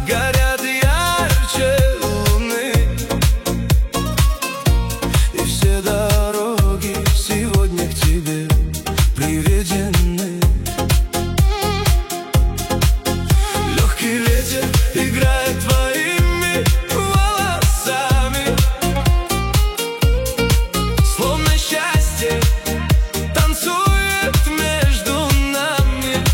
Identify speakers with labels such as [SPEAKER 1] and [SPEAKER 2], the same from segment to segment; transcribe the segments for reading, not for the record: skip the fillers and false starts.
[SPEAKER 1] горят ярче луны, и все дороги сегодня к тебе приведены. Легкий ветер играет твоими волосами, словно счастье танцует между нами.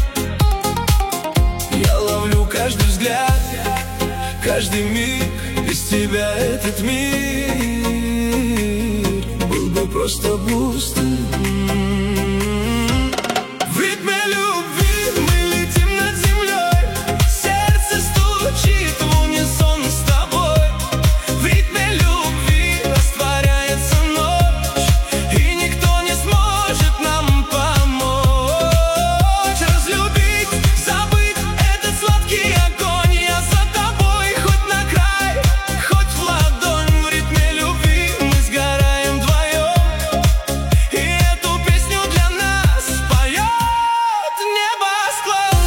[SPEAKER 1] Я ловлю каждый взгляд, каждый миг, без тебя этот мир был бы просто пустым. В ритме любви мы летим над землей, сердце стучит в унисон с тобой. В ритме любви растворяется ночь, и никто не сможет нам помочь. Разлюбить, забыть этот сладкий огонь. Я за тобой хоть на край, хоть в ладонь. В ритме любви мы сгораем вдвоем, и эту песню для нас поет небосклон.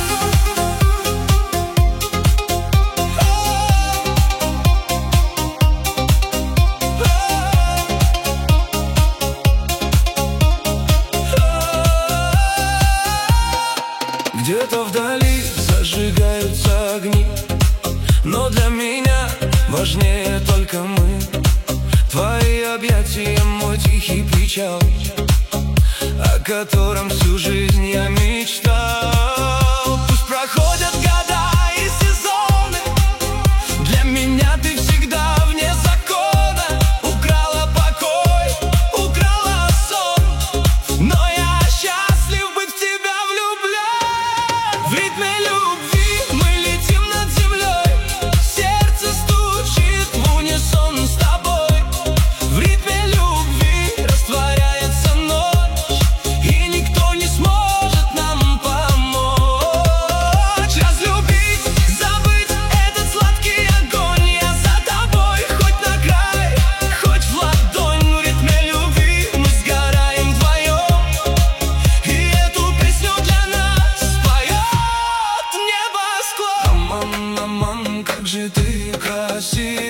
[SPEAKER 1] Где-то вдали зажигаются огни, но для меня важнее только мы. Твои объятия, мой тихий причал, о котором всю жизнь я мечтал. Пусть проходят года и сезоны, для меня ты всегда вне закона. Украла покой, украла сон, но я счастлив быть в тебя влюблен. В ритме любви мы летим над землей, сердце стучит в унисон с тобой. В ритме любви растворяется ночь, и никто не сможет нам помочь. Разлюбить, забыть этот сладкий огонь. Я за тобой хоть на край, хоть в ладонь. В ритме любви мы сгораем вдвоем, и эту песню для нас поет небосклон. Аман, аман, как же ты красив,